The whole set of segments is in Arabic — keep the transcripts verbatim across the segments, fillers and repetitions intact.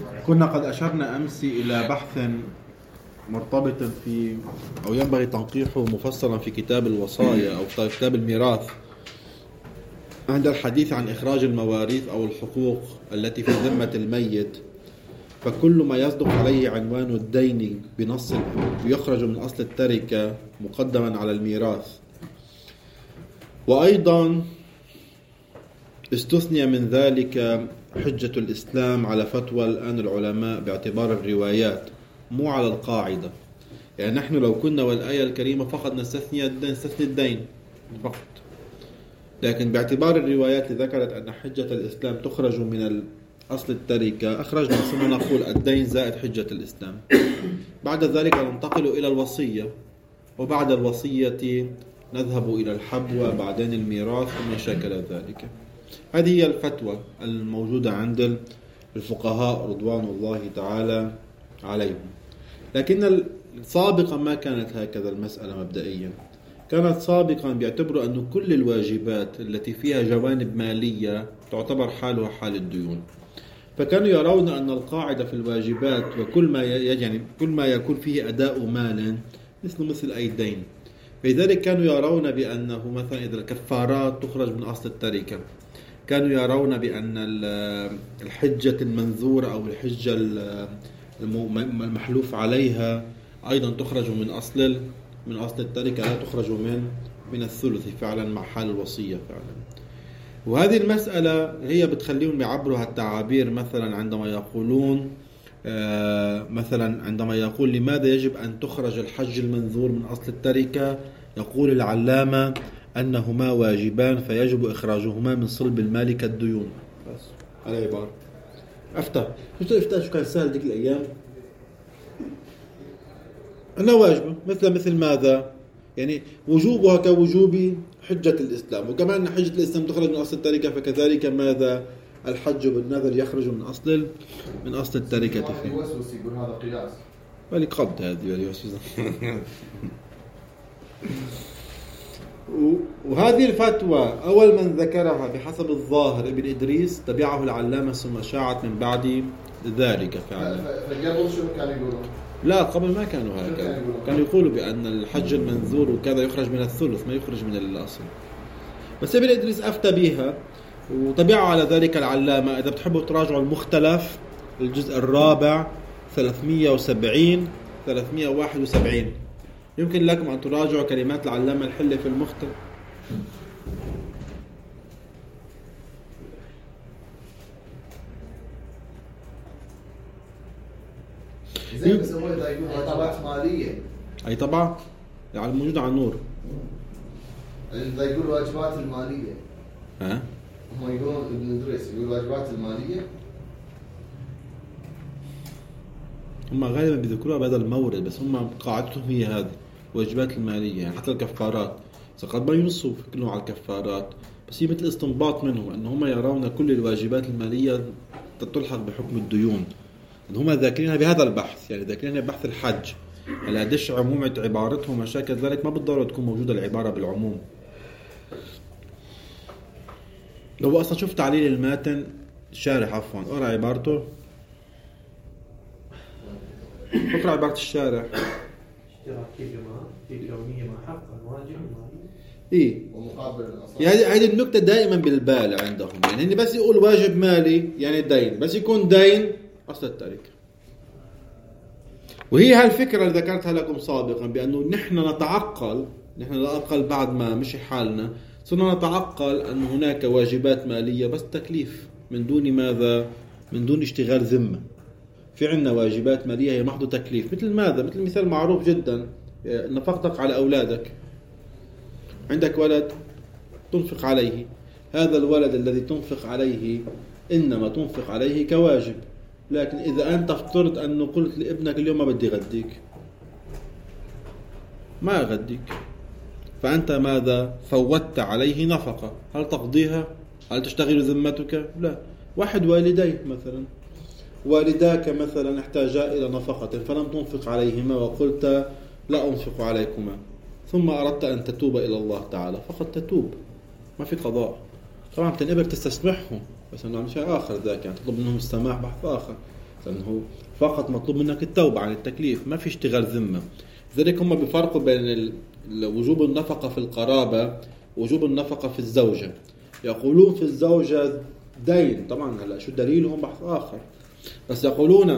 كنا قد أشرنا أمس إلى بحث مرتبط في أو ينبغي تنقيحه مفصلا في كتاب الوصايا أو كتاب الميراث عند الحديث عن إخراج المواريث أو الحقوق التي في ذمة الميت. فكل ما يصدق عليه عنوان الدين بنص يخرج من أصل التركة مقدما على الميراث. وأيضا استثني من ذلك حجة الإسلام على فتوى الآن العلماء باعتبار الروايات مو على القاعدة. يعني نحن لو كنا والآية الكريمة فقط نستثني الدين, نستثني الدين فقط، لكن باعتبار الروايات اللي ذكرت أن حجة الإسلام تخرج من أصل التركة أخرجنا ثم نقول الدين زائد حجة الإسلام. بعد ذلك ننتقل إلى الوصية، وبعد الوصية نذهب إلى الحبوة، بعدين الميراث وما شاكل ذلك. هذه هي الفتوى الموجودة عند الفقهاء رضوان الله تعالى عليهم. لكن سابقا ما كانت هكذا المسألة مبدئيا. كانت سابقا بيعتبروا أن كل الواجبات التي فيها جوانب مالية تعتبر حالها حال الديون. فكانوا يرون أن القاعدة في الواجبات وكل ما يعني كل ما يكون فيه أداء مال مثل مثل أي دين. لذلك كانوا يرون بأنه مثلا إذا الكفارات تخرج من أصل التركة، كانوا يرون بأن الحجة المنذورة أو الحجة المحلوف عليها أيضا تخرج من أصل من أصل التركة، لا تخرج من من الثلث فعلا مع حال الوصية فعلا. وهذه المسألة هي بتخليهم يعبروا التعابير مثلا عندما يقولون آه مثلا عندما يقول لماذا يجب أن تخرج الحج المنذور من أصل التركة، يقول العلامة أنهما واجبان فيجب إخراجهما من صلب المال كالديون. بس على عبارة أفتح شو أفتح شو كان سهل ديك الأيام. أنا واجبة مثل مثل ماذا يعني وجوبها كوجوب حجة الإسلام، وكمان حجة الإسلام تخرج من أصل التركة فكذلك ماذا الحج بالنذر يخرج من أصل من أصل التركة. فيه يوسوس يقول هذا قياس ولقد هذه اليوسوس. وهذه الفتوى أول من ذكرها بحسب الظاهر ابن إدريس تبعه العلامة ثم شاعت من بعد ذلك فعلا. فقبل شو كان يقولون؟ لا قبل ما كانوا هكذا، كانوا يقولوا بأن الحج المنذور وكذا يخرج من الثلث ما يخرج من الأصل. بس ابن إدريس أفتى بها وتبعه على ذلك العلامة. إذا بتحبوا تراجعوا المختلف الجزء الرابع ثلاثمية وسبعين ثلاثمية وواحد وسبعين يمكن لكم أن تراجعوا كلمات العلامة الحلة في المختلف. زين بس هو إذا يقول واجبات مالية أي طبعا يعني موجودة على النور. إذا يقول واجبات المالية ها هم يقولون ابن إدريس يقول واجبات المالية، هم غالبا بيذكروها بهذا المورد، بس هم قاعدتهم هي هذه واجبات المالية. يعني حتى الكفارات قد ما ينصوا كلهم على الكفارات، بس هي مثل استنباط منهم أن هم يرون كل الواجبات المالية تلحق بحكم الديون. إن هم ذاكرينها بهذا البحث، يعني ذاكرينها بحث الحج على دش عمومة عبارتهم ومشاكل ذلك، ما بالضرورة تكون موجودة العبارة بالعموم. لو أصلا شفت تعليل الماتن الشارح عفوا أقرأ عبارته، اقرأ عبارة الشارح. في كونية ما حقا واجب إيه ومقابل الأصل. يعني هذه النكتة دائما بالبال عندهم، يعني بس يقول واجب مالي يعني دين، بس يكون دين أصل التركة. وهي هالفكرة اللي ذكرتها لكم سابقا بأنه نحن نتعقل، نحن لا أقل بعد ما مشي حالنا صرنا نتعقل أن هناك واجبات مالية بس تكليف من دون ماذا، من دون اشتغال ذمة. في عنا واجبات مالية هي محض تكليف، مثل ماذا، مثل مثال معروف جدا نفقتك على أولادك. عندك ولد تنفق عليه، هذا الولد الذي تنفق عليه إنما تنفق عليه كواجب، لكن إذا أنت افترض أنه قلت لابنك اليوم ما بدي غديك، ما أغديك، فأنت ماذا فوتت عليه نفقة، هل تقضيها؟ هل تشتغل ذمتك؟ لا. واحد والديه مثلا، والداك مثلا احتاجا إلى نفقة فلم تنفق عليهما وقلت لا أنفق عليكما، ثم أردت أن تتوب إلى الله تعالى، فقد تتوب، ما في قضاء. طبعا بتنقبل تستسمحهم، بس أنه عم شيء آخر ذاك، يعني تطلب منهم السماح بحث آخر. لأنه فقط مطلوب منك التوبة عن التكليف، ما في اشتغال ذمة. لذلك هم بيفرقوا بين وجوب النفقة في القرابة ووجوب النفقة في الزوجة. يقولون في الزوجة دين، طبعا هلا شو دليلهم بحث آخر، بس يقولون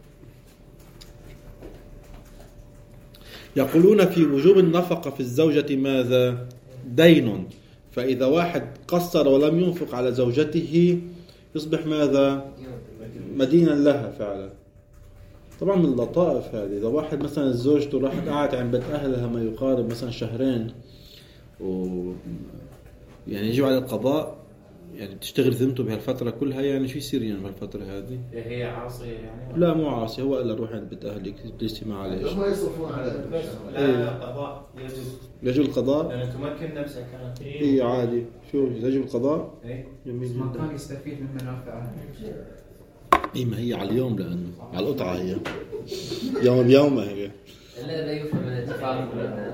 يقولون في وجوب النفقة في الزوجة ماذا؟ دين. فإذا واحد قصر ولم ينفق على زوجته يصبح ماذا؟ مدينا لها فعلا. طبعا من اللطائف هذه، إذا واحد مثلا زوجته راحت قاعدة عند بيت أهلها ما يقارب مثلا شهرين و يعني يجوا على القضاء، يعني بتشتغل ذمته بهالفترة كلها، يعني شو يصير يعني بهالفترة هذه؟ هي عاصية يعني؟ لا مو عاصي، هو إلا روح عند بيت أهلك تجلسي معه عليه. ما يصرفون عليه. لا قضاء يجوز. يجوز القضاء؟ لأن تمكن نفسها كانت. إيه عادي. شو يجوز القضاء؟ إيه. جميل ما جدا. كان يستفيد من منافعها. إيه ما هي على اليوم، لأنه على القطعة هي يوم بيوم هي. لا لا يفهم من الاتفاق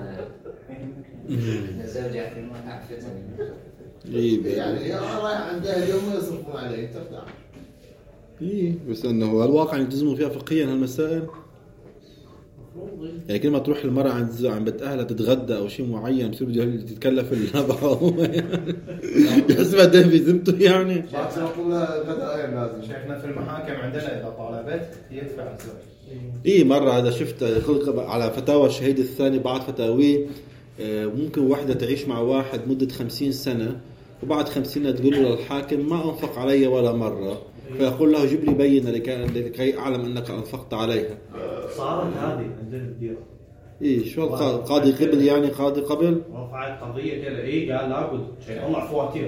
من الزوجة عفتني. إيه يعني يا رايح عندها اليوم ما يصرفون عليه ترتاح. إيه بس إنه الواقع يلتزموا فيها فقهيا هالمسائل. يعني كل ما تروح المرأة عند عند بيت أهلها تتغدى أو شيء معين تصير بده تتكلف النفقة يحسبها دين في ذمته يعني. بعد يقول لها غداء لازم. شيخنا في المحاكم عندنا إذا طالبت يدفع الزوج. إيه مرة هذا شفت خلق على فتاوى الشهيد الثاني بعد فتاويه، ممكن واحدة تعيش مع واحد مدة خمسين سنة وبعد خمسين تقول له للحاكم ما أنفق علي ولا مرة، فيقول له جيب لي بينة لكي أعلم أنك أنفقت عليها. صارت هذه عندنا الديرة. إيه شو القاضي قبل يعني قاضي قبل رفعت قضية كذا إيه قال لابد شيء الله فواتير.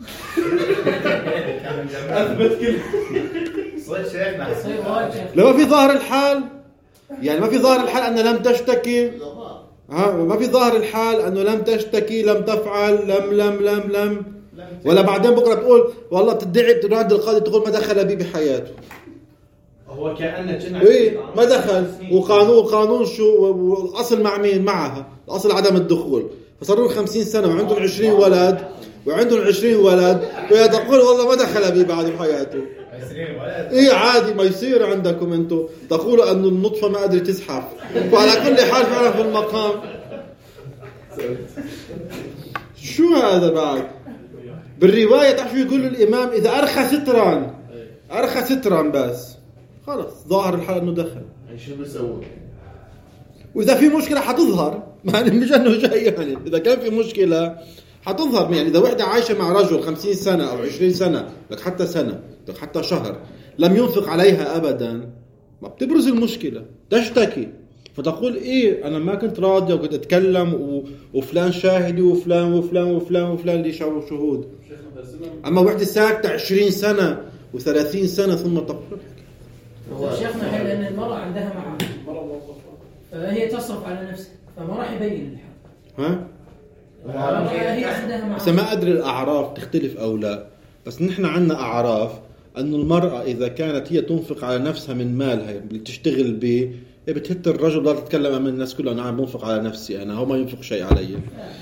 أثبت كل. صدق شيخنا. لما في ظاهر الحال يعني ما في ظاهر الحال أن لم تشتكي، ها ما في ظاهر الحال أنه لم تشتكي لم تفعل لم لم لم لم ولا بعدين بكرة تقول والله تدعي تروح عند القاضي تقول ما دخل بي بحياته. هو كأنه جنة. إيه ما دخل، وقانون قانون شو والأصل مع مين؟ معها الأصل عدم الدخول، فصاروا خمسين سنة وعندهم عشرين ولد وعندهم عشرين ولد وهي تقول والله ما دخل بي بعد بحياته. إيه عادي ما يصير عندكم أنتوا تقولوا أن النطفة ما أدري تزحف. وعلى كل حال فعلا في المقام شو هذا بعد بالرواية تعرفوا يقول الإمام إذا أرخى سترا أرخى سترا بس خلاص ظاهر الحال أنه دخل. شو بيسوي؟ وإذا في مشكلة حتظهر يعني مش أنه جاي يعني إذا كان في مشكلة حتظهر. يعني إذا واحدة عايشة مع رجل خمسين سنة أو عشرين سنة لك حتى سنة لك حتى شهر لم ينفق عليها أبدا ما بتبرز المشكلة تشتكي فتقول إيه أنا ما كنت راضية وكنت أتكلم و... وفلان شاهدي وفلان وفلان وفلان وفلان لي شهود. أما واحدة ساكتة عشرين سنة وثلاثين سنة ثم تقول شيخنا حين أن المرأة عندها معها فهي تصرف على نفسها فما راح يبين الحق. ها؟ هي عندها معها. بس ما أدري الأعراف تختلف أو لا، بس نحن عندنا أعراف أن المرأة إذا كانت هي تنفق على نفسها من مالها اللي تشتغل به بتهت الرجل لا تتكلم أمام الناس كلها أنا عم بنفق على نفسي أنا هو ما ينفق شيء علي.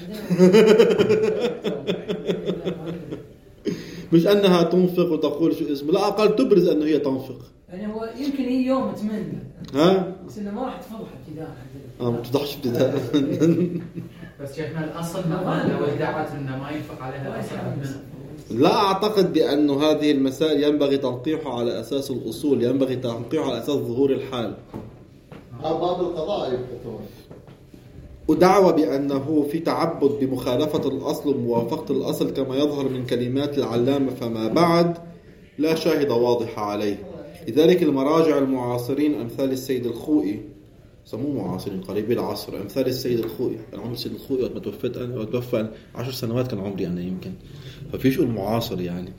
مش أنها تنفق وتقول شو اسمه، لا أقل تبرز أنه هي تنفق. يعني هو يمكن هي يوم تمنى ها؟ بس إنه ما راح تفضح ابتداء. آه ما تفضحش ابتداء. بس شيخنا الأصل ما لو ادعت إنه ما ينفق عليها الأصل. لا أعتقد بأن هذه المسائل ينبغي تنقيحها على أساس الأصول، ينبغي تنقيحها على أساس ظهور الحال. باب القضاء يبقى ودعوة بأنه في تعبد بمخالفة الأصل وموافقة الأصل كما يظهر من كلمات العلامة فما بعد لا شاهد واضح عليه. لذلك المراجع المعاصرين أمثال السيد الخوئي سموه معاصرين قريبي العصر أمثال السيد الخوئي. أنا عمري السيد الخوئي وقت ما توفيت أنا وتوفى عشر سنوات كان عمري أنا يمكن ففيش قول معاصر يعني.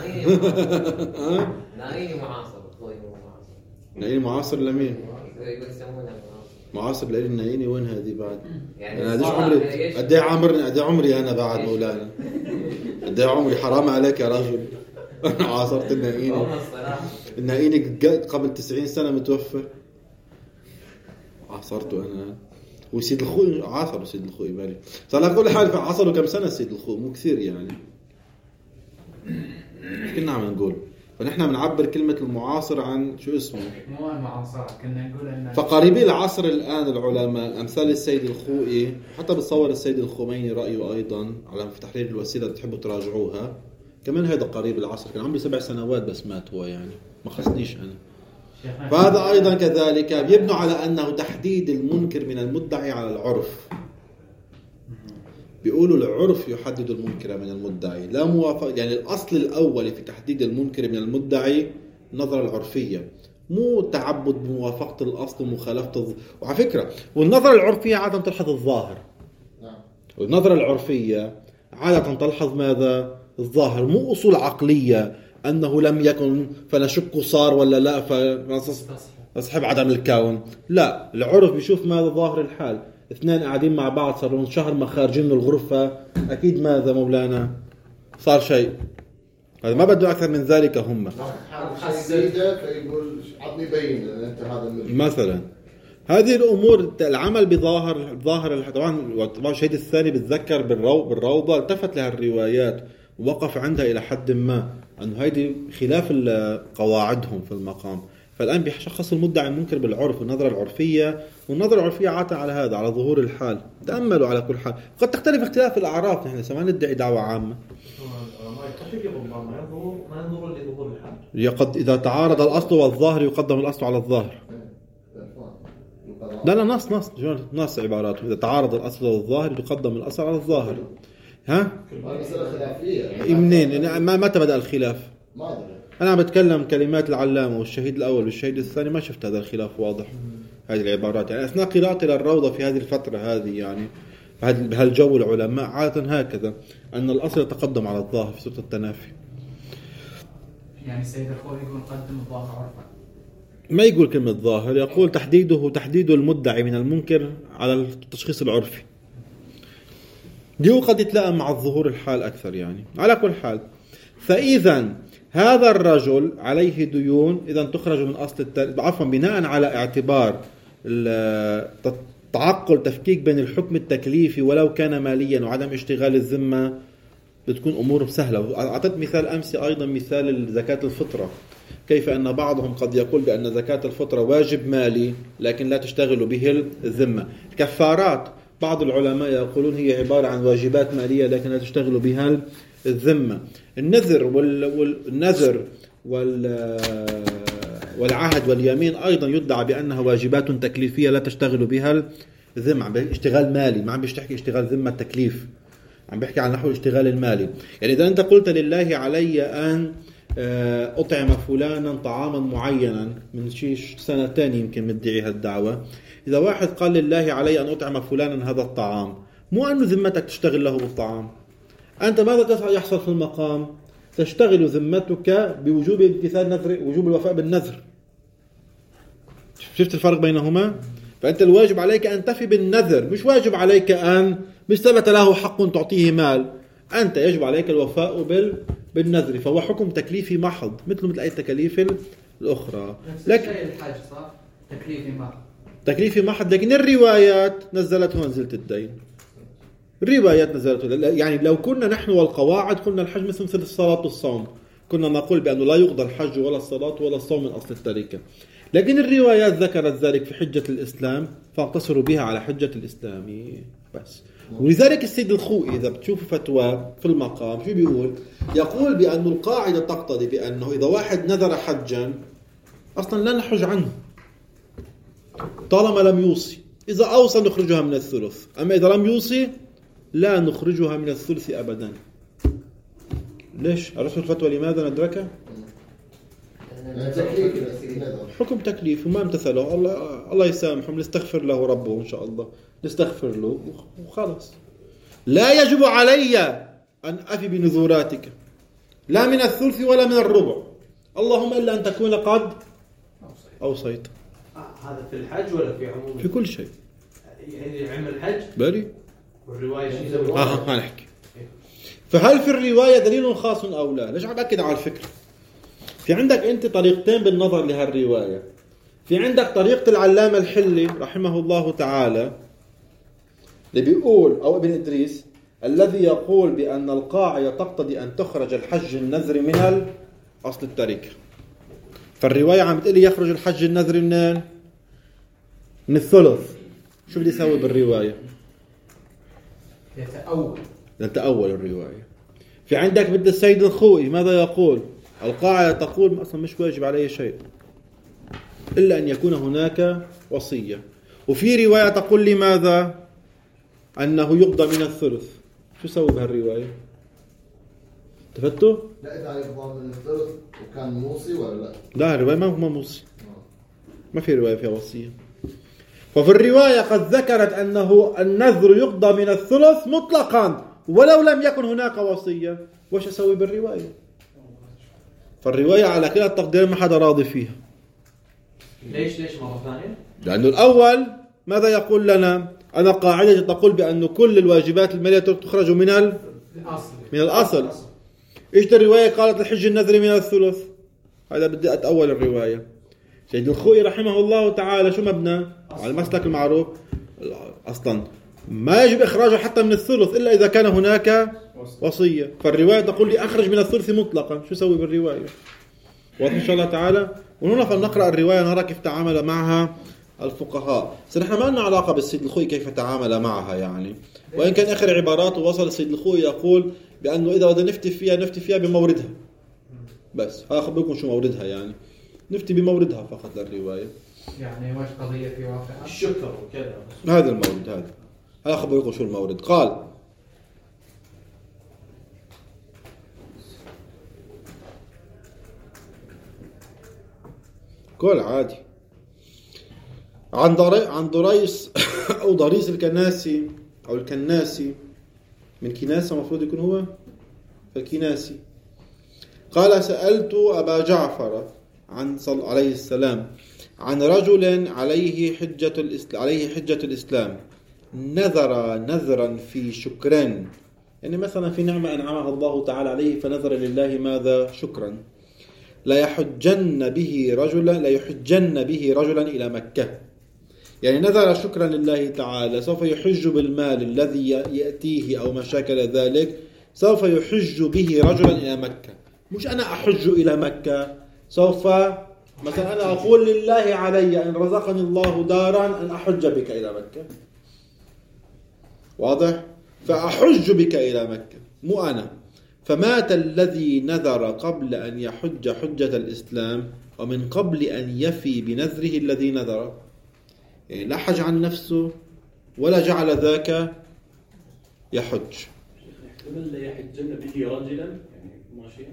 نايني معاصر الخوئي معاصر. نايني معاصر لمين؟ يسمونه معاصر لإلي النايني وين هذه بعد؟ يعني أنا قديش عمري قدي عمرني قدي عمري أنا بعد مولانا قدي عمري حرام عليك يا رجل. أنا عاصرت النايني النايني قبل تسعين سنة متوفى عاصرته أنا وسيد الخوئي عاصر سيد الخوئي بالي صار كل حال عاصروا كم سنة سيد الخوئي مو كثير يعني. كنا عم نقول فنحن بنعبر كلمة المعاصر عن شو اسمه. مو المعاصرة، كنا نقول أن فقريبي العصر الآن العلماء أمثال السيد الخوئي، حتى بتصور السيد الخميني رأيه أيضا على في تحرير الوسيلة، بتحبوا تراجعوها كمان، هذا قريب العصر، كان عمره سبع سنوات بس مات هو، يعني ما خصنيش أنا. فهذا أيضا كذلك يبنوا على أنه تحديد المنكر من المدعي على العرف. بيقولوا العرف يحدد المنكر من المدعي، لا موافق. يعني الأصل الأول في تحديد المنكر من المدعي النظرة العرفية، مو تعبد بموافقة الأصل ومخالفة الظ... وعلى فكرة والنظرة العرفية عادة تلحظ الظاهر. والنظرة العرفية عادة تلحظ ماذا؟ الظاهر، مو أصول عقلية أنه لم يكن فنشك صار ولا لا فنصحب عدم الكون. لا، العرف بيشوف ماذا؟ ظاهر الحال. اثنين قاعدين مع بعض صاروا شهر ما خارجين من الغرفة، أكيد ماذا مولانا؟ صار شيء. هذا ما بده أكثر من ذلك. هم فيقول عطني بين أنت هذا مثلا هذه الأمور، العمل بظاهر ظاهر. طبعا طبعا الشهيد الثاني بتذكر بالروضة التفت لها الروايات ووقف عندها إلى حد ما أنه هذه خلاف قواعدهم في المقام. فالآن بيشخص المدعي المنكر بالعرف والنظرة العرفية، والنظرة العرفية عاطة على هذا، على ظهور الحال. تأملوا على كل حال، قد تختلف اختلاف الأعراف. نحن سواء ندعي دعوة عامة يقد إذا تعارض الأصل والظاهر يقدم الأصل على الظاهر. لا لا نص نص نص عباراته، إذا تعارض الأصل والظاهر يقدم الأصل على الظاهر. ها؟ مسألة خلافية. منين؟ ما متى بدأ الخلاف؟ ما أدري. أنا بتكلم كلمات العلامة والشهيد الأول والشهيد الثاني، ما شفت هذا الخلاف واضح. هذه العبارات يعني أثناء قراءتي للروضة في هذه الفترة هذه، يعني بهالجو العلماء عادة هكذا، أن الأصل يتقدم على الظاهر في سورة التنافي. يعني السيد الخوئي يقول قدم الظاهر عرفا، ما يقول كلمة ظاهر، يقول تحديده تحديد المدعي من المنكر على التشخيص العرفي. دي قد يتلائم مع الظهور الحال أكثر. يعني على كل حال، فإذا هذا الرجل عليه ديون، إذا تخرج من أصل التل... عفوا بناء على اعتبار تعقل تفكيك بين الحكم التكليفي ولو كان ماليا وعدم اشتغال الذمة، بتكون أمور سهلة. أعطيت مثال أمس أيضا، مثال زكاة الفطرة، كيف أن بعضهم قد يقول بأن زكاة الفطرة واجب مالي لكن لا تشتغل به الذمة. الكفارات بعض العلماء يقولون هي عبارة عن واجبات مالية لكن لا تشتغل بها الذمة. النذر والنذر والعهد واليمين أيضا يدعى بأنها واجبات تكليفية لا تشتغل بها الذمة. عم اشتغال مالي، ما عم بيشتحكي اشتغال ذمة تكليف، عم بيحكي عن نحو الاشتغال المالي. يعني إذا أنت قلت لله علي أن أطعم فلانا طعاما معينا من شيء سنتين يمكن مدعي هالدعوة، إذا واحد قال لله علي أن أطعم فلانا هذا الطعام، مو أنه ذمتك تشتغل له بالطعام. أنت ماذا يحصل في المقام؟ تشتغل ذمتك بوجوب امتثال نذر، وجوب الوفاء بالنذر. شفت الفرق بينهما؟ فأنت الواجب عليك أن تفي بالنذر، مش واجب عليك أن مش ثبت له حق تعطيه مال. أنت يجب عليك الوفاء بال بالنذر، فهو حكم تكليفي محض مثل مثل أي تكاليف الأخرى. لكن الحج صار تكليفي محض، تكليفي محض، لكن الروايات نزلته منزلة الدين. الروايات نزلته، يعني لو كنا نحن والقواعد قلنا الحج مثل مثل الصلاة والصوم، كنا نقول بأنه لا يقضى الحج ولا الصلاة ولا الصوم من أصل التركة. لكن الروايات ذكرت ذلك في حجة الإسلام فاقتصروا بها على حجة الإسلام بس. ولذلك السيد الخوئي إذا بتشوف فتوى في المقام شو بيقول؟ يقول بأن القاعدة تقتضي بأنه إذا واحد نذر حجا أصلا لا نحج عنه طالما لم يوصي. إذا أوصى نخرجها من الثلث، أما إذا لم يوصي لا نخرجها من الثلث أبدا. ليش؟ عرفت الفتوى لماذا ندركها؟ حكم تكليف وما امتثله، الله الله يسامحهم، نستغفر له ربه إن شاء الله، نستغفر له وخلاص. لا يجب علي أن أفي بنذوراتك لا من الثلث ولا من الربع، اللهم إلا أن تكون قد أوصيت. هذا في الحج ولا في عموم؟ في كل شيء. يعني عمل الحج بري والرواية شيء آه ما نحكي. فهل في الرواية دليل خاص أو لا؟ ليش عم بأكد على الفكرة؟ في عندك أنت طريقتين بالنظر لهالرواية. في عندك طريقة العلامة الحلي رحمه الله تعالى اللي بيقول، أو ابن إدريس الذي يقول بأن القاعدة تقتضي أن تخرج الحج النذر من أصل التركة. فالرواية عم بتقلي يخرج الحج النذري منين؟ من الثلث. شو بدي يسوي بالرواية؟ يتأول نتأول الرواية. في عندك بدل السيد الخوئي ماذا يقول؟ القاعدة تقول أصلا مش واجب عليه شيء إلا أن يكون هناك وصية. وفي رواية تقول لي ماذا؟ أنه يقضى من الثلث. شو سوي بهالرواية؟ تفتوا؟ لا إذا يقضى من الثلث وكان موصي ولا لا؟ لا الرواية ما هو موصي. ما في رواية فيها وصية. ففي الرواية قد ذكرت أنه النذر يقضى من الثلث مطلقا ولو لم يكن هناك وصية. وش أسوي بالرواية؟ فالرواية على كلا التقدير ما حدا راضي فيها. ليش ليش مرة ثانية؟ لأنه الأول ماذا يقول لنا؟ أنا قاعدة تقول بأن كل الواجبات المالية تخرج من ال... الأصل من الأصل. إيش الرواية قالت الحج النذري من الثلث؟ هذا بدي أتأول الرواية. سيد الخوئي رحمه الله تعالى شو مبنى؟ على المسلك المعروف أصلا ما يجب إخراجه حتى من الثلث إلا إذا كان هناك وصية. فالرواية تقول لي أخرج من الثلث مطلقا. شو سوي بالرواية؟ واضح إن شاء الله تعالى. ونحن فلنقرأ الرواية نرى كيف تعامل معها الفقهاء. سنحن ما لنا علاقة بالسيد الخوئي كيف تعامل معها يعني، وإن كان آخر عباراته وصل السيد الخوئي يقول بأنه إذا بدنا نفتي فيها نفتي فيها بموردها بس. هذا أخبركم شو موردها يعني، نفتي بموردها فقط للرواية. يعني وش قضية في واقعها؟ الشكر وكذا. هذا المورد. هذا هذا أخبركم شو المورد. قال قول عادي عن ضري عن ضريس أو ضريس الكناسي أو الكناسي من كناسة المفروض يكون هو فالكناسي. قال سألت أبا جعفر عن صلى عليه السلام عن رجل عليه حجة الإسلام عليه حجة الإسلام نذر نذرا في شكرا، يعني مثلا في نعمة أنعمها الله تعالى عليه فنذر لله ماذا؟ شكرا. لا يحجن به رجلا لا يحجن به رجلا إلى مكة، يعني نذر شكرا لله تعالى سوف يحج بالمال الذي يأتيه أو ما شاكل ذلك، سوف يحج به رجلا إلى مكة. مش أنا أحج إلى مكة، سوف مثلا أنا أقول لله علي إن رزقني الله دارا أن أحج بك إلى مكة. واضح؟ فأحج بك إلى مكة مو أنا. فمات الذي نذر قبل أن يحج حجة الإسلام ومن قبل أن يفي بنذره الذي نذر، يعني لا حج عن نفسه ولا جعل ذاك يحج. احتمال لا يحجن به رجلا يعني ماشيا،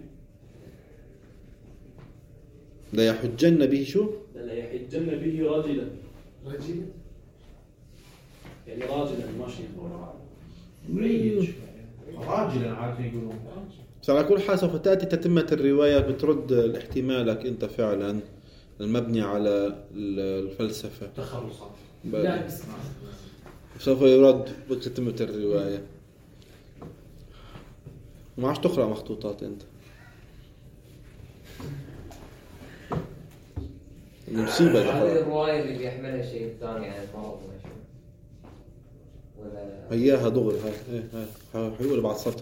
لا يحجن به شو؟ لا يحجن به رجلا رجل يعني راجلا ماشيا مريج راجلا عارفين يقولون. على كل حال سوف تأتي تتمة الرواية بترد الاحتمالك أنت فعلا المبني على الفلسفة تخرصات. لا بس سوف يرد بتتمة الرواية. ما عادش تقرأ مخطوطات أنت. المصيبة هذه الرواية اللي بيحملها شيء ثاني عن المرض ماشي ولا هياها دغري. هاي ايه هاي حيقول بعد سطر.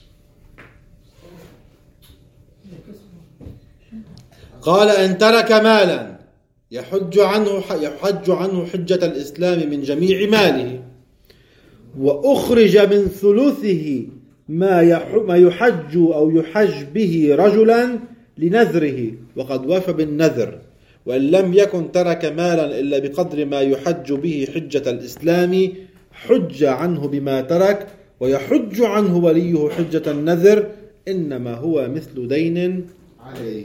قال إن ترك مالا يحج عنه يحج عنه حجة الإسلام من جميع ماله وأخرج من ثلثه ما ما يحج أو يحج به رجلا لنذره وقد وفى بالنذر، وإن لم يكن ترك مالا إلا بقدر ما يحج به حجة الإسلام حج عنه بما ترك ويحج عنه وليه حجة النذر، إنما هو مثل دين عليه.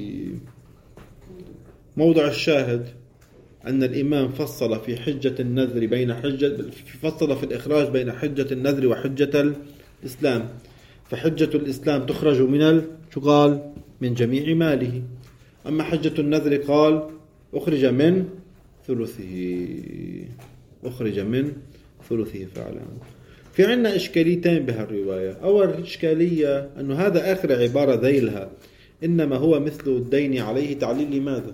موضع الشاهد أن الإمام فصل في حجة النذر بين حجة فصل في الإخراج بين حجة النذر وحجة الإسلام. فحجة الإسلام تخرج من ال... شو قال؟ من جميع ماله. أما حجة النذر قال أخرج من ثلثه أخرج من ثلثه فعلا. في عنا إشكاليتين بهالرواية. أول إشكالية أنه هذا آخر عبارة ذيلها إنما هو مثل الدين عليه تعليل لماذا؟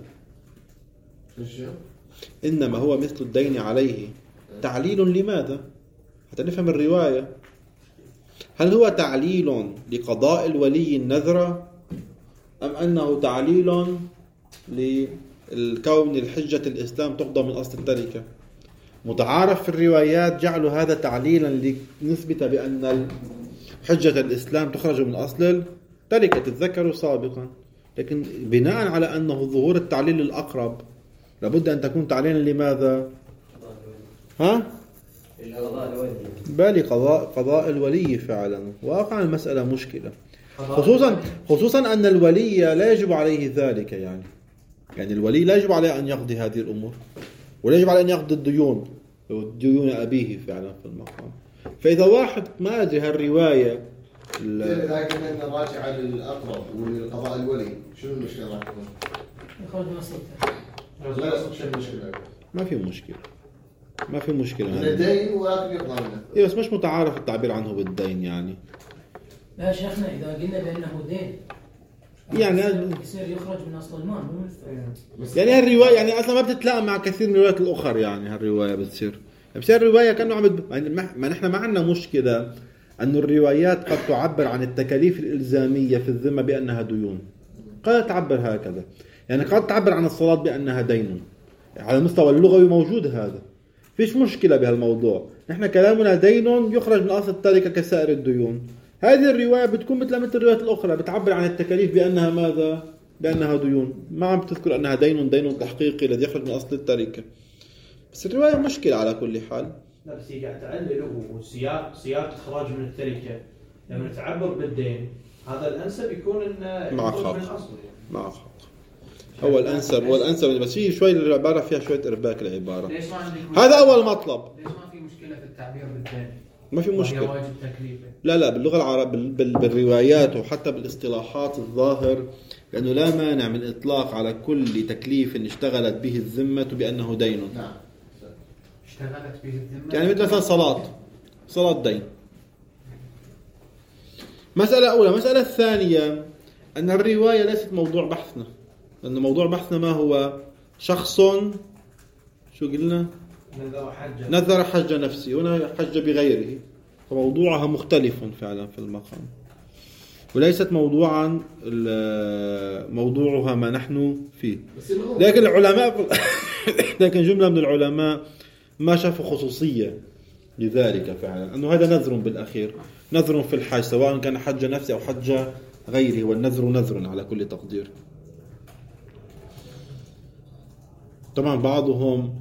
إنما هو مثل الدين عليه تعليل لماذا؟ حتى نفهم الرواية. هل هو تعليل لقضاء الولي النذر أم أنه تعليل للكون الحجة الإسلام تقضى من أصل التركة؟ متعارف في الروايات جعلوا هذا تعليلا لنثبت بأن حجة الإسلام تخرج من أصل التركة، تتذكروا سابقا. لكن بناء على أنه ظهور التعليل الأقرب لابد أن تكون تعليلا لماذا؟ ها؟ بالي قضاء قضاء الولي فعلا. واقع المسألة مشكلة، خصوصا خصوصا أن الولي لا يجب عليه ذلك. يعني يعني الولي لا يجب عليه أن يقضي هذه الأمور، ولا يجب عليه أن يقضي الديون ديون أبيه فعلا في المقام. فإذا واحد ما أدري هالرواية إذا كنا نراجع للأقرب وللقضاء الولي شنو المشكلة راح تكون؟ يخرج من أصل التركة. لا أصل شنو المشكلة؟ ما في مشكلة، ما في مشكلة. من الدين ولكن يقضى منه. إيه بس مش متعارف التعبير عنه بالدين. يعني لا شيخنا إذا قلنا بأنه دين يعني يصير يخرج من أصل المال مو يعني هالرواية يعني أصلا ما بتتلائم مع كثير من الروايات الأخرى. يعني هالرواية بتصير بتصير الرواية كأنه عم يعني ما نحن ما عندنا مشكلة أن الروايات قد تعبر عن التكاليف الإلزامية في الذمة بأنها ديون، قد تعبر هكذا. يعني قد تعبر عن الصلاة بأنها دين، على المستوى اللغوي موجود هذا، فيش مشكلة بهالموضوع. نحن كلامنا دين يخرج من أصل التركة كسائر الديون. هذه الرواية بتكون مثل مثل الروايات الأخرى بتعبر عن التكاليف بأنها ماذا؟ بأنها ديون، ما عم تذكر أنها دين دين تحقيقي الذي يخرج من أصل التركة. بس الرواية مشكلة على كل حال. لا بس قاعد تعلله وسياق سياق إخراج من التركة لما نتعبر بالدين هذا الأنسب يكون إنه مع يخرج خاطر من أصله. مع خاطر هو الأنسب هو الأنسب بس هي شوي العبارة فيها شوية إرباك العبارة. ليش ما عندك هذا أول مطلب. ليش ما في مشكلة في التعبير بالدين؟ ما في مشكلة. واجب تكليفه. لا لا باللغة العربية بال... بالروايات وحتى بالاصطلاحات الظاهر، لأنه لا مانع من إطلاق على كل تكليف اشتغلت به الذمة بأنه دين. نعم. اشتغلت به الذمة. يعني مثل مثلا صلاة صلاة دين. مسألة أولى. مسألة الثانية أن الرواية ليست موضوع بحثنا، لأن موضوع بحثنا ما هو شخص شو قلنا نذر حجة نذر حج نفسه هنا حج بغيره، فموضوعها مختلف فعلا في المقام، وليست موضوعا موضوعها ما نحن فيه. لكن العلماء لكن جملة من العلماء ما شافوا خصوصية لذلك فعلا، أنه هذا نذر بالأخير، نذر في الحج سواء كان حج نفسه أو حج غيره، والنذر نذر على كل تقدير. طبعا بعضهم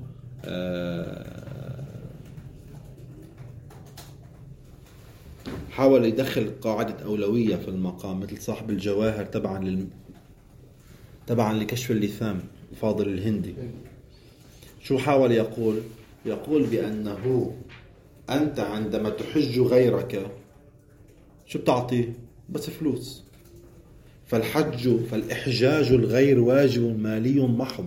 حاول يدخل قاعدة أولوية في المقام مثل صاحب الجواهر تبعا لل... تبعا لكشف اللثام فاضل الهندي. شو حاول يقول؟ يقول بأنه أنت عندما تحج غيرك شو بتعطيه؟ بس فلوس. فالحج فالإحجاج الغير واجب مالي محض.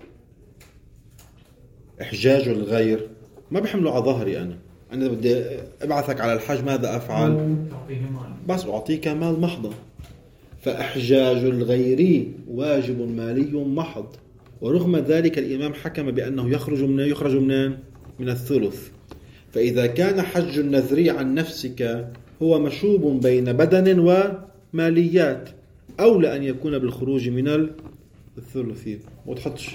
إحجاج الغير ما بحمله على ظهري أنا أنا بدي أبعثك على الحج ماذا أفعل؟ بس أعطيك مال محض. فإحجاج الغير واجب مالي محض، ورغم ذلك الإمام حكم بأنه يخرج من يخرج من من الثلث. فإذا كان حج النذري عن نفسك هو مشوب بين بدن وماليات، أولى أن يكون بالخروج من الثلث. وتحطش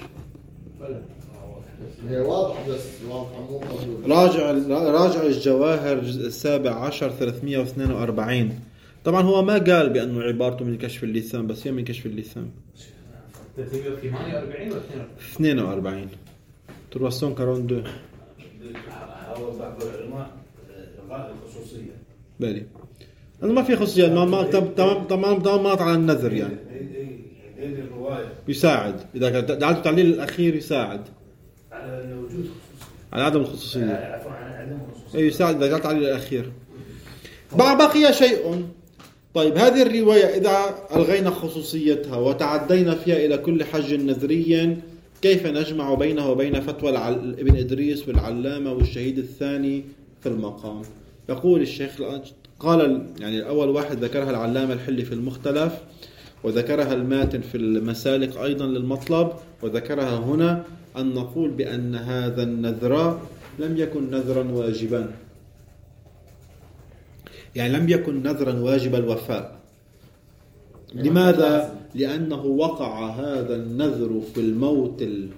هي واضحة بس واضحة مو راجع راجع الجواهر الجزء السابع عشر ثلاثمائة واثنين وأربعين. طبعا هو ما قال بأنه عبارته من كشف اللسان، بس هي من كشف اللسان ثلاثمائة وثمانية وأربعين ولا اثنين وأربعين تروسون كارون دو. هو بعض العلماء الغاء الخصوصية بالي أنه ما في خصوصية، ما ما تمام تمام تمام ما على النذر يعني هذه الرواية يساعد إذا كان دعته التعليل الأخير يساعد على وجود خصوصية على عدم الخصوصية. عفوا عن عدم الخصوصية. أي يساعد إذا دعته التعليل الأخير. بقي شيء. طيب هذه الرواية إذا ألغينا خصوصيتها وتعدينا فيها إلى كل حج نذري، كيف نجمع بينه وبين فتوى ابن إدريس والعلامة والشهيد الثاني في المقام؟ يقول الشيخ قال يعني أول واحد ذكرها العلامة الحلي في المختلف، وذكرها الماتن في المسالك أيضا للمطلب، وذكرها هنا أن نقول بأن هذا النذر لم يكن نذرا واجبا، يعني لم يكن نذرا واجب الوفاء. لماذا؟ لأنه وقع هذا النذر في الموت ال...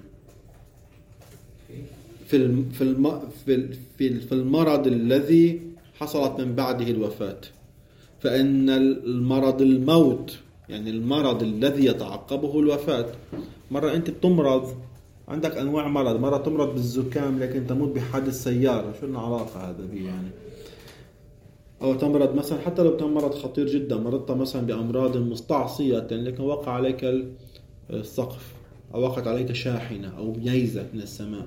في الم... في الم... في في في المرض الذي حصلت من بعده الوفاة. فإن المرض الموت يعني المرض الذي يتعقبه الوفاة. مرة أنت بتمرض، عندك أنواع مرض، مرة تمرض بالزكام لكن تموت بحادث سيارة، شو العلاقة هذا به يعني؟ أو تمرض مثلا حتى لو كان مرض خطير جدا، مرضت مثلا بأمراض مستعصية لكن وقع عليك السقف أو وقعت عليك شاحنة أو نيزة من السماء،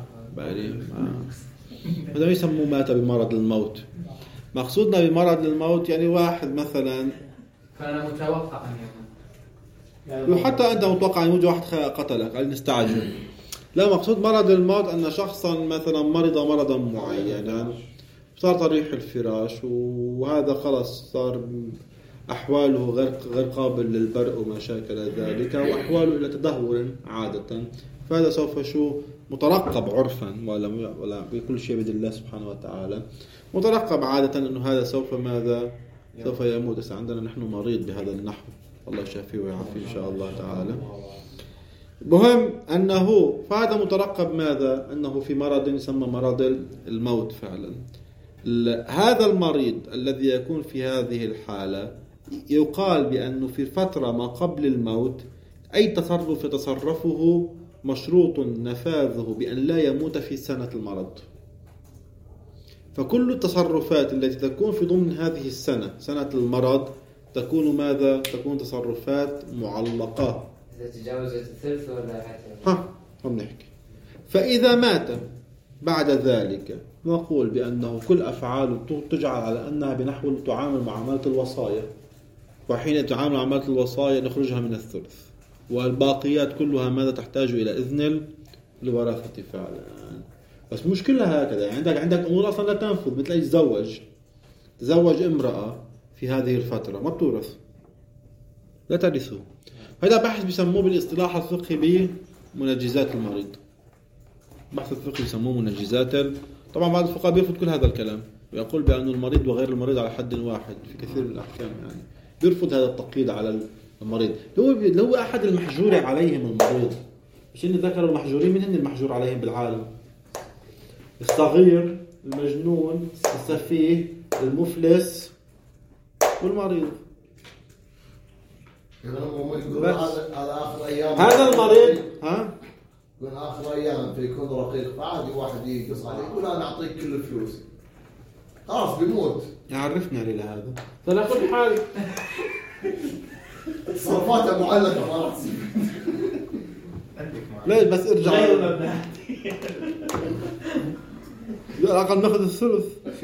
هذا ما يسموه مات بمرض الموت. مقصودنا بمرض الموت يعني واحد مثلا كان متوقعا يعني وحتى أنت متوقع أن يوجد واحد قتلك قال نستعجل. لا، مقصود مرض الموت أن شخصا مثلا مرض مرضا معينا صار طريح الفراش وهذا خلص صار أحواله غير غير قابل للبرء وما شاكل ذلك، وأحواله إلى تدهور عادة. فهذا سوف شو مترقب عرفا ولا ولا بكل شيء بيد الله سبحانه وتعالى، مترقب عادة أنه هذا سوف ماذا سوف يموت. بس عندنا نحن مريض بهذا النحو، الله يشافيه ويعافيه إن شاء الله تعالى. مهم أنه فهذا مترقب ماذا أنه في مرض يسمى مرض الموت فعلا. هذا المريض الذي يكون في هذه الحالة يقال بأنه في فترة ما قبل الموت أي تصرف يتصرفه مشروط نفاذه بأن لا يموت في سنة المرض. فكل التصرفات التي تكون في ضمن هذه السنة سنة المرض تكون ماذا؟ تكون تصرفات معلقة. إذا تجاوزت الثلث ولا حتى ها هم نحكي. فإذا مات بعد ذلك نقول بأنه كل أفعاله تجعل على أنها بنحو تعامل معاملة الوصايا، وحين تعامل معاملة الوصايا نخرجها من الثلث، والباقيات كلها ماذا تحتاج إلى إذن الورثة فعلا. بس مش كلها هكذا، يعني عندك عندك أمور أصلا لا تنفذ، مثل يتزوج تزوج امرأة في هذه الفترة ما بتورث، لا ترثه. هذا بحث بيسموه بالاصطلاح الفقهي بمنجزات المريض. بحث الفقهي بيسموه منجزات ال... طبعا بعض الفقهاء بيرفض كل هذا الكلام ويقول بأن المريض وغير المريض على حد واحد في كثير من الأحكام، يعني بيرفض هذا التقييد على المريض. هو اللي هو أحد المحجور عليهم المريض. مش إن ذكروا المحجورين، من هن المحجور عليهم بالعالم؟ الصغير، المجنون، السفيه، المفلس والمريض. هذا آخر أيام هذا المريض ها يقول آخر أيام فيكون رقيق، فعادي واحد يقص عليه يقول أنا أعطيك كل الفلوس، خلاص بيموت. يعرفني على هذا. فلا كل حال تصرفاته معلقة ما راح تصير. لا بس ارجع لا أقل نأخذ الثلث.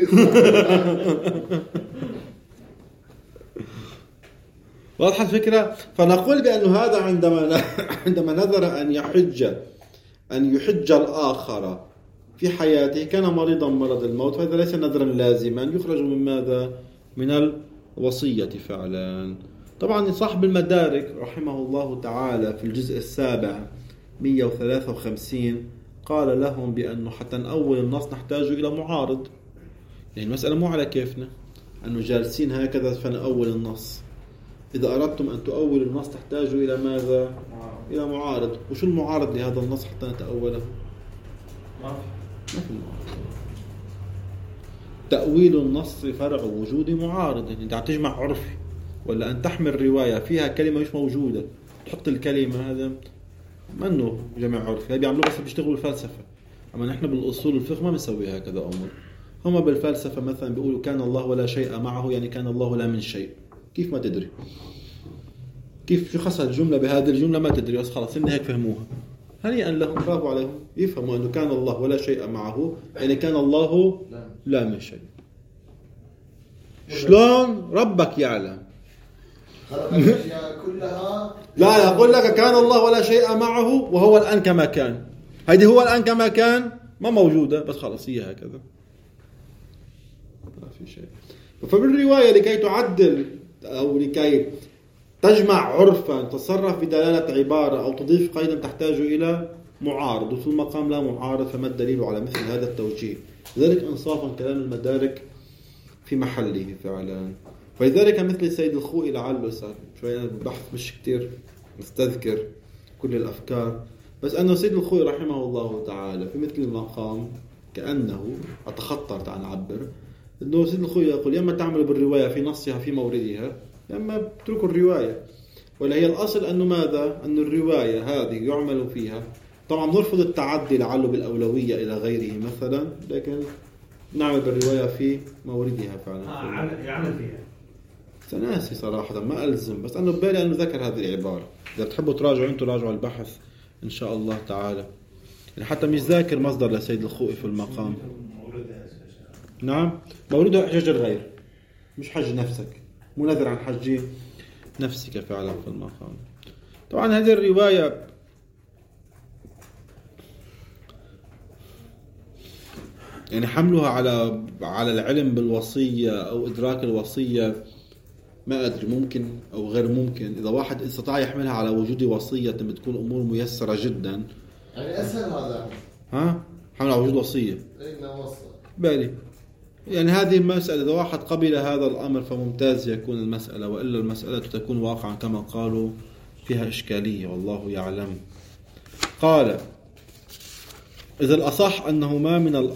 واضحة الفكرة؟ فنقول بأن هذا عندما عندما نذر أن يحج أن يحج الآخر في حياته كان مريضا مرض الموت، فهذا ليس نذرا لازما يخرج من ماذا؟ من الوصية فعلا. طبعا صاحب المدارك رحمه الله تعالى في الجزء السابع مئة وثلاثة وخمسين قال لهم بأنه حتى نأول النص نحتاج إلى معارض، يعني المسألة مو على كيفنا أنه جالسين هكذا فنأول النص. إذا أردتم أن تؤولوا النص تحتاجوا إلى ماذا؟ إلى معارض. وشو المعارض لهذا النص حتى نتأوله؟ ما في معارض. تأويل النص فرع وجود معارض. يعني أنت عم تجمع عرفي ولا أن تحمل رواية فيها كلمة مش موجودة تحط الكلمة، هذا منه جمع عرفي. هذا بيعملوه بس بيشتغلوا الفلسفة، أما نحن بالأصول الفقه ما بنسوي هكذا أمور. هم بالفلسفة مثلا بيقولوا كان الله ولا شيء معه، يعني كان الله لا من شيء. كيف ما تدري؟ كيف شو خصها الجملة بهذه الجملة ما تدري، بس خلاص إن هيك فهموها. هنيئا لهم، برافو عليهم، يفهموا أنه كان الله ولا شيء معه، يعني كان الله لا من شيء. شلون؟ ربك يعلم. خلق الأشياء كلها. لا يقول لك كان الله ولا شيء معه وهو الآن كما كان. هذه هو الآن كما كان ما موجودة، بس خلاص هي هكذا ما في شيء. فبالرواية لكي تعدل أو لكي تجمع عرفا تصرف بدلالة عبارة أو تضيف قيدا تحتاج إلى معارض، وفي المقام لا معارض، فما الدليل على مثل هذا التوجيه؟ لذلك إنصافا كلام المدارك في محله فعلا. فلذلك مثل السيد الخوئي لعله صار شوية البحث مش كتير مستذكر كل الأفكار، بس أنه السيد الخوئي رحمه الله تعالى في مثل المقام كأنه أتخطر تعال نعبر أنه السيد الخوئي يقول يما تعمل بالرواية في نصها في موردها يما بتركوا الرواية، ولا هي الأصل أنه ماذا؟ أن الرواية هذه يعمل فيها. طبعا نرفض التعدي لعله بالأولوية إلى غيره مثلا، لكن نعمل بالرواية في موردها فعلا. آه عمل يعمل فيها. سناسي صراحة ما ألزم، بس أنه ببالي أنه ذكر هذه العبارة. إذا بتحبوا تراجعوا أنتوا راجعوا البحث إن شاء الله تعالى. يعني حتى مش ذاكر مصدر لسيد الخوئي في المقام. نعم موردها حجج الغير مش حج نفسك، منذر عن حج نفسك فعلا في المقام. طبعا هذه الرواية يعني حملها على على العلم بالوصية أو إدراك الوصية ما أدري ممكن أو غير ممكن. إذا واحد استطاع يحملها على وجود وصية بتكون أمور ميسرة جدا. يعني أسهل هذا. ها حمل على وجود وصية. إنه وصل. بالي. يعني هذه المسألة إذا واحد قبل هذا الأمر فممتاز يكون المسألة، وإلا المسألة تكون واقعا كما قالوا فيها إشكالية والله يعلم. قال إذا الأصح أنه ما من ال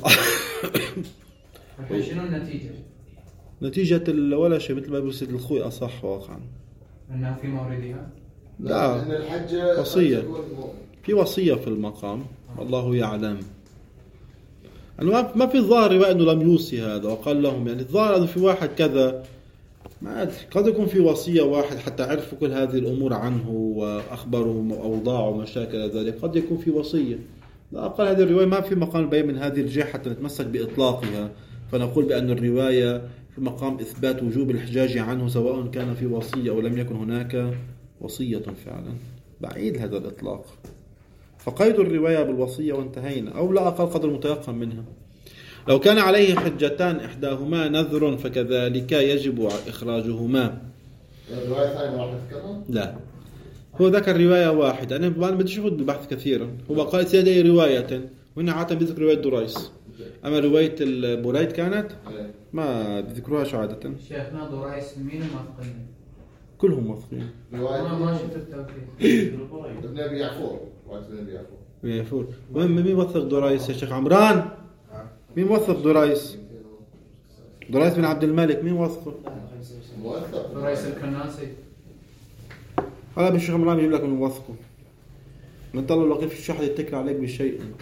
شنو النتيجة؟ نتيجة ولا شيء مثل ما بيقول سيد الخوئي أصح واقعا أنها في موردها. لا إن الحجة وصية في وصية في المقام الله يعلم. أنه ما في الظاهر رواية أنه لم يوصي هذا وقال لهم، يعني الظاهر أنه في واحد كذا ما أدري، قد يكون في وصية واحد حتى عرفوا كل هذه الأمور عنه وأخبرهم أوضاعه ومشاكل ذلك، قد يكون في وصية. لا أقل هذه الرواية ما في مقام البيان من هذه الجهة حتى نتمسك بإطلاقها، فنقول بأن الرواية في مقام إثبات وجوب الحجاج عنه سواء كان في وصية أو لم يكن هناك وصية فعلا، بعيد هذا الإطلاق. فقيد الرواية بالوصية وانتهينا، أو لا أقل قدر متيقن منها. لو كان عليه حجتان إحداهما نذر فكذلك يجب إخراجهما. الرواية الثانية راح نذكرها؟ لا هو ذكر رواية واحدة، أنا ما بديش أخذ بالبحث كثيرا. هو قال سيدي رواية، وهنا عادة بيذكر رواية درايس، أما رواية البوريد كانت ما بذكروهاش عادة. شيخنا درايس مين موثقين؟ كلهم موثقين. رواية ما ما شفت التوثيق. ابن أبي يعفور، رواية ابن أبي يعفور. يعفور. وين مين موثق درايس يا شيخ عمران؟ مين موثق درايس؟ درايس بن عبد الملك مين موثقه؟ موثق. درايس الكناسي. هلا بالشيخ عمران يجيب لك من موثقه. انت لو لقيت في شحن يتكل عليك بشيء انت.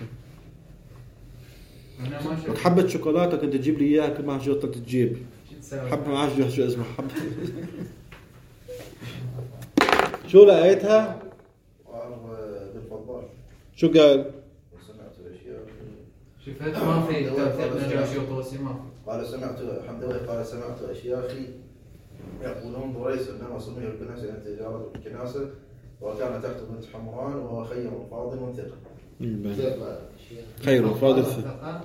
أنا ما شفت. حبة شوكولاتة كنت تجيب لي إياها كل ما شرطة تجيب. حبة ما عارف شو اسمه حبة. شو لقيتها؟ شو قال؟ شفت ما في توثيق نجاشي وطوسي ما في. قال سمعت حمدوي قال سمعت أشياخي يقولون دريس إنما سمي الكناسة عن تجارة الكناسة وكان تحت بنت حمران وهو خير فاضل ثقة. خير فاضل ثقة.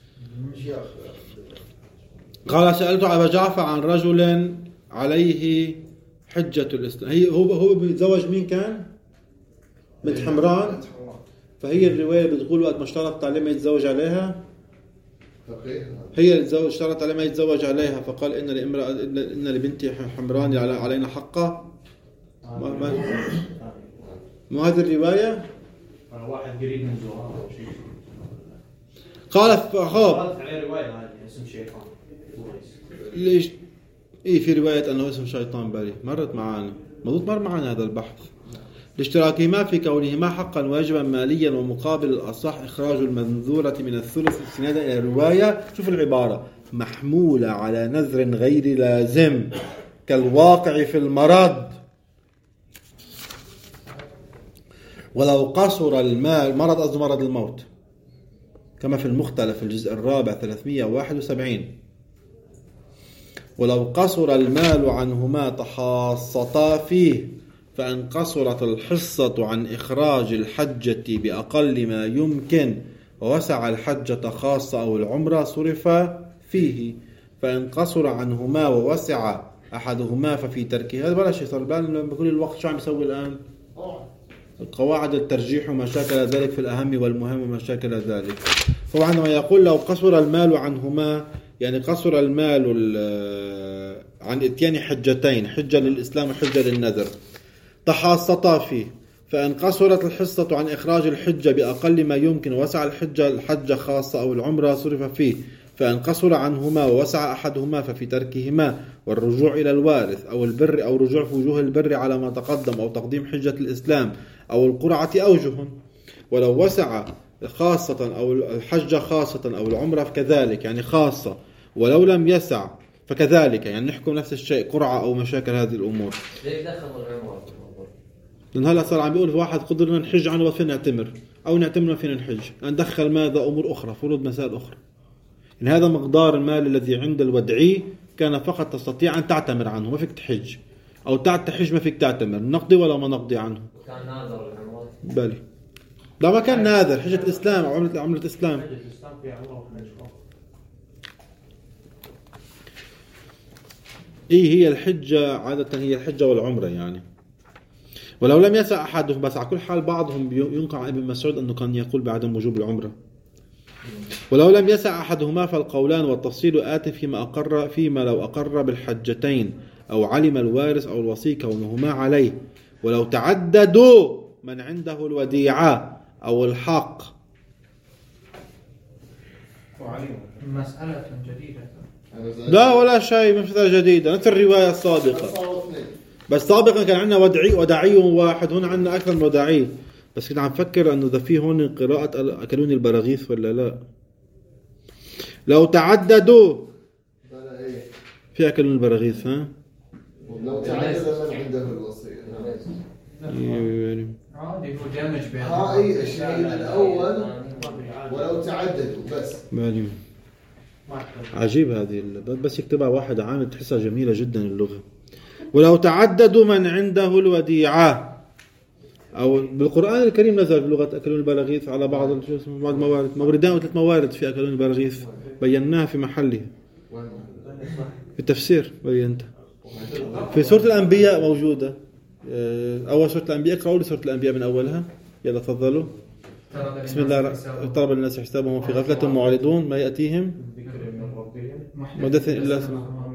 قال سألت أبا جعفر عن رجل عليه حجة الإسلام. هي هو هو بيتزوج مين كان؟ بنت حمران. فهي الرواية بتقول وقت ما اشترط عليه ما يتزوج عليها. هي اشترط عليه ما يتزوج عليها فقال إن لامرأة إن لبنتي حمران علينا حقه. ما ما مو هذه الرواية؟ واحد قريب من زهران أو شيء. قال فخاب. قالت عليه رواية هذه اسم شيطان. ليش؟ إيه في رواية أنه اسم شيطان بالي مرت معانا. مضبوط مر معانا هذا البحث. لاشتراكهما في كونهما حقا واجبا ماليا ومقابل الأصح إخراج المنذورة من الثلث استنادا إلى الرواية. شوف العبارة محمولة على نذر غير لازم كالواقع في المرض ولو قصر المال. مرض قصد مرض الموت كما في المختلف الجزء الرابع ثلاثمائة وواحد وسبعين. ولو قصر المال عنهما تحاصتا فيه فإن قصرت الحصة عن إخراج الحجة بأقل ما يمكن ووسع الحجة خاصة أو العمرة صرف فيه. فإن قصر عنهما ووسع أحدهما ففي تركه. هذا بلا شيء صار بالنا بكل الوقت شو عم يسوي الآن؟ القواعد الترجيح وما شاكل ذلك في الأهم والمهم وما شاكل ذلك. فهو عندما يقول لو قصر المال عنهما يعني قصر المال عن اتيان حجتين، حجة للإسلام وحجة للنذر، تحاصتا فيه، فإن قصرت الحصة عن إخراج الحجة بأقل ما يمكن وسع الحجة الحجة خاصة أو العمرة صرف فيه، فإن قصر عنهما ووسع أحدهما ففي تركهما والرجوع إلى الوارث أو البر أو رجوع في وجوه البر على ما تقدم أو تقديم حجة الإسلام أو القرعة أوجه. ولو وسع خاصة أو الحجة خاصة أو العمرة كذلك يعني خاصة، ولو لم يسع فكذلك يعني نحكم نفس الشيء قرعة أو مشاكل هذه الأمور. ليه دخل العمرة في الموضوع؟ لأن هلا صار عم بيقول واحد قدرنا نحج عنه وفينا نعتمر أو نعتمر ما فينا نحج، ندخل ماذا أمور أخرى فروض مسائل أخرى. إن هذا مقدار المال الذي عند الودعي كان فقط تستطيع أن تعتمر عنه ما فيك تحج، أو تحج ما فيك تعتمر، نقضي ولا ما نقضي عنه. كان ناظر العمرة. بالي لا ما كان ناذر، حجة الإسلام أو عملة عملة الإسلام. حجة الإسلام في عمرة وفي مشروع. إيه هي الحجة عادة هي الحجة والعمرة يعني. ولو لم يسع أحدهم، بس على كل حال بعضهم ينقع عن ابن مسعود أنه كان يقول بعدم وجوب العمرة. ولو لم يسع أحدهما فالقولان والتفصيل آت فيما أقر فيما لو أقر بالحجتين أو علم الوارث أو الوصي كونهما عليه. ولو تعددوا من عنده الوديعة أو الحق. مسألة جديدة. لا ولا شيء مثل جديدة، نفس الرواية السابقة. بس سابقا كان عندنا ودعي وداعي واحد، هنا عندنا أكثر من وداعي. بس كنت عم فكر أنه إذا في هون قراءة أكلوني البراغيث ولا لا. لو تعددوا في أكلوني البراغيث ها. لو تعدد من عنده الوصية. عادي هو دمج بين هاي الشيء الأول ولو تعددوا بس. بالي عجيب هذه بس يكتبها واحد عام تحسها جميلة جدا اللغة. ولو تعددوا من عنده الوديعة، أو بالقرآن الكريم نزل بلغة أكلون البراغيث على بعض بعض الموارد، موردان وثلاث موارد في أكلون البراغيث بيناها في محلها في التفسير بينتها في سورة الأنبياء موجودة. أول سورة الأنبياء، اقرأوا لي سورة الأنبياء من أولها يلا تفضلوا. بسم الله. اقترب الناس حسابهم في غفلة معرضون ما يأتيهم محدث إلا اسمه.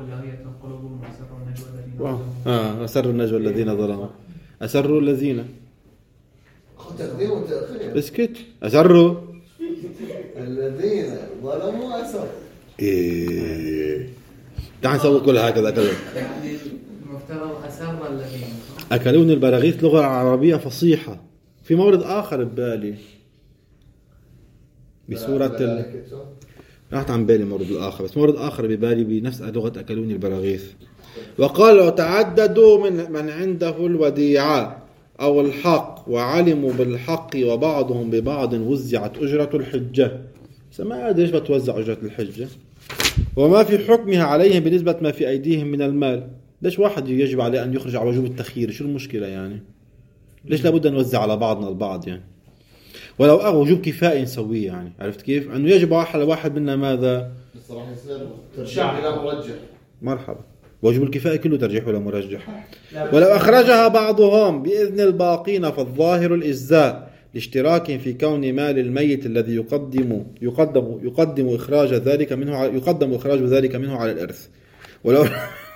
آه أسروا النجوى الذين ظلموا. أسروا الذين تقديم وتأخير. اسكت. أسروا الذين ظلموا أسر. إيه تعال نسوي كل هكذا كذا. يعني مفترض أسر الذين أكلون البراغيث لغة عربية فصيحة. في مورد آخر ببالي بسورة ال... راحت عن بالي مورد الآخر، بس مورد آخر ببالي بنفس لغة أكلون البراغيث. وقال وتعددوا من من عنده الوديعة أو الحق وعلموا بالحق وبعضهم ببعض وزعت أجرة الحجة. ما أدري إيش بتوزع أجرة الحجة وما في حكمها عليهم بنسبة ما في أيديهم من المال. ليش واحد يجب عليه أن يخرج على وجوب التخيير؟ شو المشكلة يعني؟ ليش لابد أن نوزع على بعضنا البعض يعني؟ ولو أغى وجوب كفائي نسويه يعني. عرفت كيف؟ أنه يجب على واحد منا ماذا؟ الصراحة يصير ترجيح إلى مرجح. مرحبا. وجوب الكفاءة كله ترجيح ولا مرجح. ولو أخرجها بعضهم بإذن الباقين فالظاهر الإجزاء لاشتراك في كون مال الميت الذي يقدم يقدم يقدم إخراج ذلك منه يقدم إخراج ذلك منه على الإرث. ولو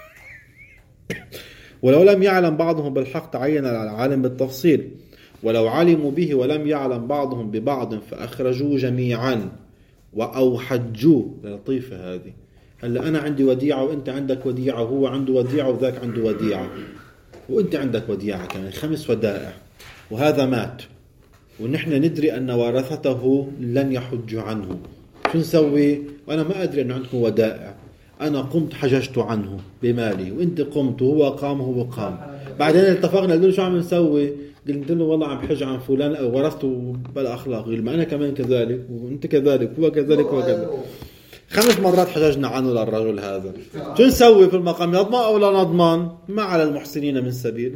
ولو لم يعلم بعضهم بالحق تعين على العالم بالتفصيل. ولو علموا به ولم يعلم بعضهم ببعض فأخرجوا جميعا أو حجوا. لطيفة هذه. هلا أنا عندي وديعة وأنت عندك وديعة وهو عنده وديعة وذاك عنده وديعة وأنت عندك وديعة كمان خمس ودائع وهذا مات ونحن ندري أن ورثته لن يحجوا عنه. شو نسوي؟ وأنا ما أدري أنه عندكم ودائع، أنا قمت حججت عنه بمالي وأنت قمت وهو قام وهو قام. بعدين اتفقنا قلنا شو عم نسوي؟ قلت له والله عم حج عن فلان أو ورثته بالأخلاق. قل ما أنا كمان كذلك وأنت كذلك هو كذلك هو كذلك. خمس مرات حججنا عنه للرجل هذا. شو نسوي في المقام؟ نضمن أو لا نضمن؟ ما على المحسنين من سبيل.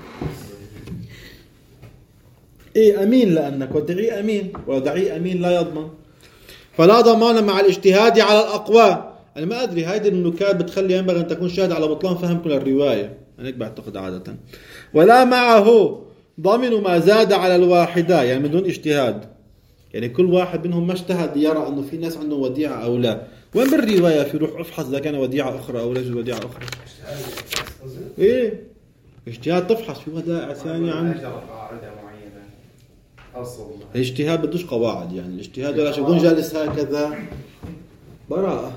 إيه أمين لأنك ودعي أمين ودعي أمين لا يضمن. فلا ضمان مع الاجتهاد على الأقوى. أنا ما أدري هذه النكات بتخلي ينبغي أن تكون شاهد على بطلان فهم كل الرواية. أنا هيك بعتقد عادة. ولا معه ضامن ما زاد على الواحدة يعني من دون اجتهاد. يعني كل واحد منهم ما اجتهد يرى أنه في ناس عندهم وديعة أو لا. وين بالرواية في روح افحص إذا كان وديعة أخرى أو لا يوجد وديعة أخرى؟ إيه اجتهاد تفحص في ودائع ثانية عن قاعدة معينة أصل. الاجتهاد بدوش قواعد يعني الاجتهاد ولا شيء. يكون جالس هكذا براءة.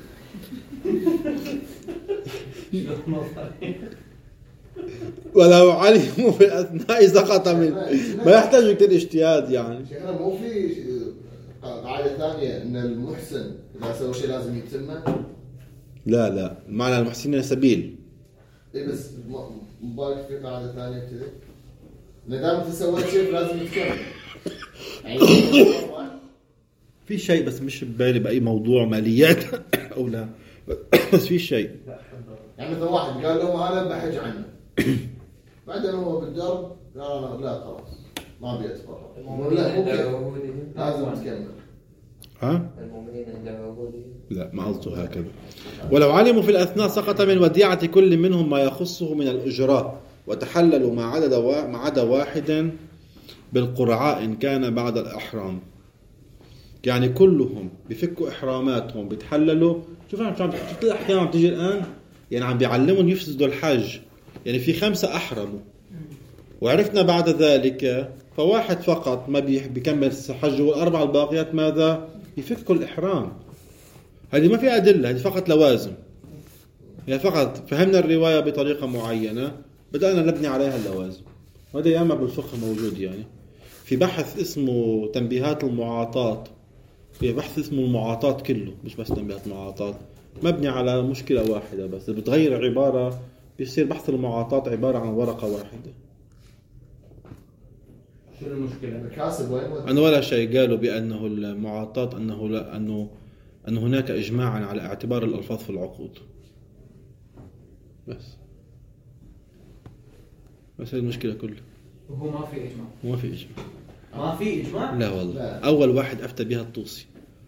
ولو علموا في الأثناء سقط من ما يحتاج كتير اجتهاد يعني. شيخنا مو في قاعدة ثانية إن المحسن إذا سوى شيء لازم يتمه؟ لا لا معنى المحسنين سبيل. إيه بس مبارك في قاعدة ثانية كذا. إذا دام أنت سويت شيء لازم تكمل. يعني في شيء بس مش ببالي بأي موضوع ماليات أو لا بس في شيء. يعني مثلا واحد قال له أنا بحج عنه. بعدين هو بالدرب قال أنا لا خلاص ما أبي أتفرغ. لا مو كذا. لازم تكمل. ها؟ المؤمنين عند عبودهم. لا ما قصده هكذا. ولو علموا في الأثناء سقط من وديعة كل منهم ما يخصه من الأجراء وتحللوا ما عدا ما عدا واحدا بالقرعاء إن كان بعد الإحرام. يعني كلهم بيفكوا إحراماتهم بيتحللوا. شوف عم عم أحيانا عم تيجي الآن يعني عم بيعلمون يفسدوا الحج. يعني في خمسة أحرموا وعرفنا بعد ذلك فواحد فقط ما بيكمل الحج والأربعة الباقيات ماذا يفكوا الإحرام. هذه ما في أدلة هذه فقط لوازم. يعني فقط فهمنا الرواية بطريقة معينة بدأنا نبني عليها اللوازم. وهذا ياما بالفقه موجود. يعني في بحث اسمه تنبيهات المعاطاة. في بحث اسمه المعاطاة كله مش بس تنبيهات المعاطاة مبني على مشكلة واحدة بس بتغير عبارة بيصير بحث المعاطاة عبارة عن ورقة واحدة. شو المشكلة؟ الكاسب وين؟ أنا ولا شيء قالوا بأنه المعاطاة أنه لا أنه أن هناك إجماعا على اعتبار الألفاظ في العقود بس بس هي المشكلة كلها. وهو ما في إجماع. ما في إجماع. ما في إجماع؟ لا والله لا. أول واحد أفتى بها الطوسي.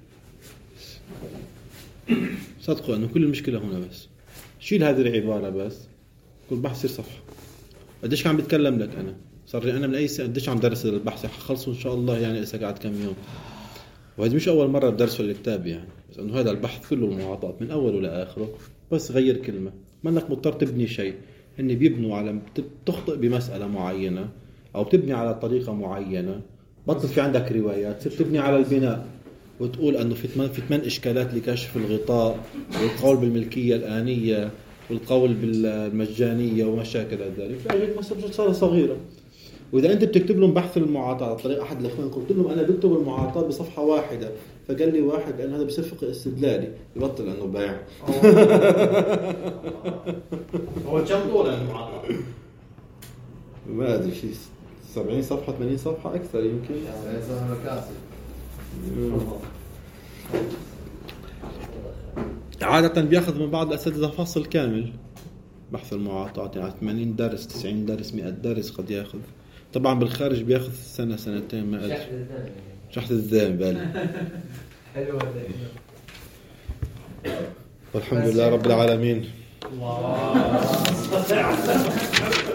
صدقوا أنه كل المشكلة هنا بس شيل هذه العبارة بس كل بحث يصير صفحة. قديش عم بتكلم لك أنا صار لي أنا من أي سنة قديش عم درس البحث حخلصه إن شاء الله يعني لسه قاعد كم يوم. وهذا مش أول مرة بدرسه الكتاب يعني بس إنه هذا البحث كله المعاطاة من أوله لآخره بس غير كلمة ما إنك مضطر تبني شيء. إني بيبنوا على بتخطئ بمسألة معينة أو بتبني على طريقة معينة بطل في عندك روايات تصير تبني على البناء وتقول أنه في ثمان في ثمان إشكالات لكشف الغطاء والقول بالملكية الآنية والقول بالمجانية ومشاكل ذلك. فأجد مسألة صغيرة. وإذا أنت بتكتب لهم بحث المعاطاة طريق أحد الأخوان قلت لهم أنا بكتب المعاطاة بصفحة واحدة فقال لي واحد أن هذا بصير فقه استدلالي يبطل أنه بايع. هو كم طول المعاطاة؟ ما أدري شيء سبعين صفحة ثمانين صفحة أكثر يمكن. يعني يسمى الكاسب. عادة بياخذ من بعض الأساتذة فصل كامل بحث المعاطاة يعني ثمانين درس تسعين درس مئة درس قد ياخذ. طبعا بالخارج بياخذ سنة سنتين ما أدري. شحذ الذهن بالي. حلوة والحمد لله رب العالمين. الله